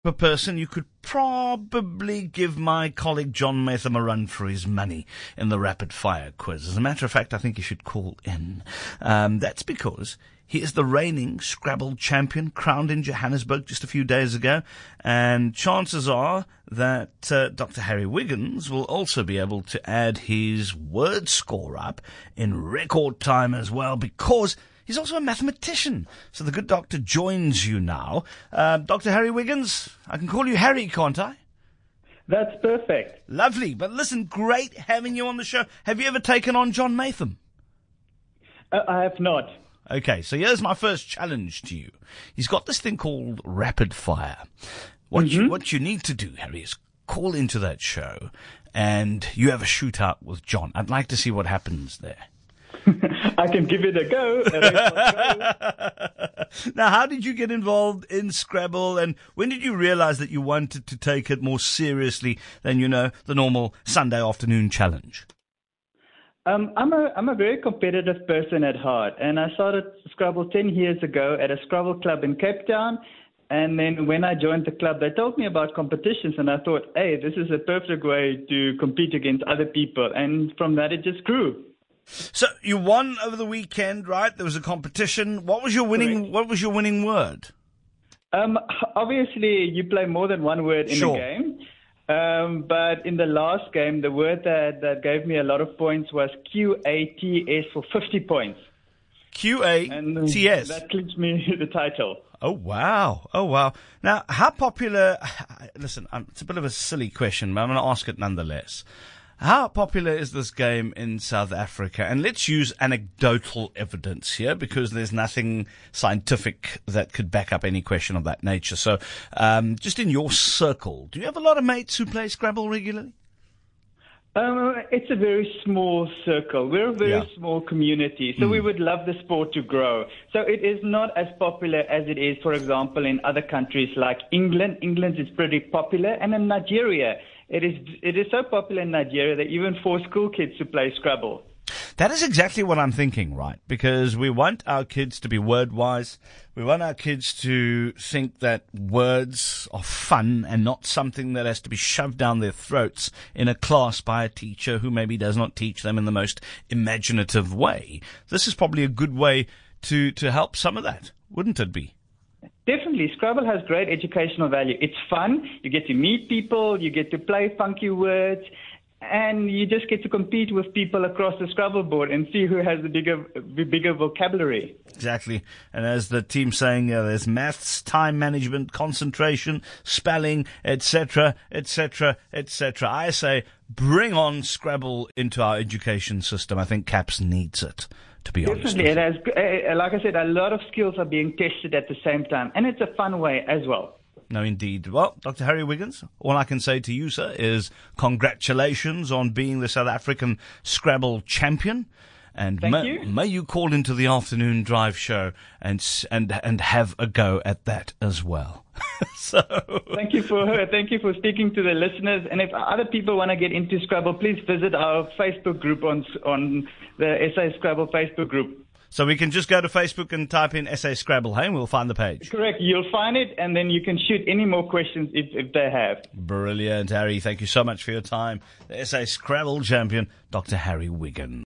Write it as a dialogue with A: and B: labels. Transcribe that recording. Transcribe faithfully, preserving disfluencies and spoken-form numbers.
A: A person you could probably give my colleague John Maytham a run for his money in the rapid fire quiz. As a matter of fact, I think he should call in. Um, that's because he is the reigning Scrabble champion, crowned in Johannesburg just a few days ago, and chances are that uh, Doctor Harry Wiggins will also be able to add his word score up in record time as well, because he's also a mathematician. So the good doctor joins you now. Uh, Doctor Harry Wiggins, I can call you Harry, can't I?
B: That's perfect.
A: Lovely. But listen, great having you on the show. Have you ever taken on John Maytham?
B: Uh, I have not.
A: Okay, so here's my first challenge to you. He's got this thing called Rapid Fire. What,
B: Mm-hmm.
A: you, what you need to do, Harry, is call into that show and you have a shootout with John. I'd like to see what happens there.
B: I can give it a go.
A: Now, how did you get involved in Scrabble, and when did you realize that you wanted to take it more seriously than, you know, the normal Sunday afternoon challenge?
B: Um, I'm a I'm a very competitive person at heart, and I started Scrabble ten years ago at a Scrabble club in Cape Town. And then when I joined the club, they told me about competitions, and I thought, hey, this is a perfect way to compete against other people. And from that, it just grew.
A: So you won over the weekend, right? There was a competition. What was your winning?
B: Correct.
A: What was your winning word?
B: Um, obviously, you play more than one word in
A: Sure.
B: a game. Um, but in the last game, the word that, that gave me a lot of points was Q A T S for fifty points.
A: Q A
B: And
A: T S.
B: that clinched me the title.
A: Oh, wow. Oh, wow. Now, how popular... Listen, um, it's a bit of a silly question, but I'm going to ask it nonetheless. How popular is this game in South Africa? And let's use anecdotal evidence here, because there's nothing scientific that could back up any question of that nature. So, um, just in your circle, do you have a lot of mates who play Scrabble regularly?
B: Um, it's a very small circle. We're a very
A: Yeah.
B: small community, so we would love the sport to grow. So it is not as popular as it is, for example, in other countries like England. England is pretty popular, and in Nigeria, it is it is so popular in Nigeria that even force school kids to play Scrabble.
A: That is exactly what I'm thinking, right? Because we want our kids to be word-wise. We want our kids to think that words are fun and not something that has to be shoved down their throats in a class by a teacher who maybe does not teach them in the most imaginative way. This is probably a good way to, to help some of that, wouldn't it be?
B: Definitely. Scrabble has great educational value. It's fun. You get to meet people. You get to play funky words. And you just get to compete with people across the Scrabble board and see who has the bigger, the bigger vocabulary.
A: Exactly. And as the team's saying, uh, there's maths, time management, concentration, spelling, et cetera, et cetera, et cetera. I say, bring on Scrabble into our education system. I think CAPS needs it, to be honest.
B: Definitely. It has, uh, like I said, a lot of skills are being tested at the same time. And it's a fun way as well.
A: No, indeed. Well, Doctor Harry Wiggins, all I can say to you, sir, is congratulations on being the South African Scrabble champion. And
B: Thank
A: may
B: you.
A: may you call into the afternoon drive show and s- and and have a go at that as well. So
B: Thank you for thank you for speaking to the listeners. And if other people want to get into Scrabble, please visit our Facebook group on on the S A Scrabble Facebook group.
A: So we can just go to Facebook and type in S A Scrabble, hey, and we'll find the page.
B: Correct. You'll find it, and then you can shoot any more questions if, if they have.
A: Brilliant, Harry. Thank you so much for your time. The S A Scrabble champion, Doctor Harry Wiggins.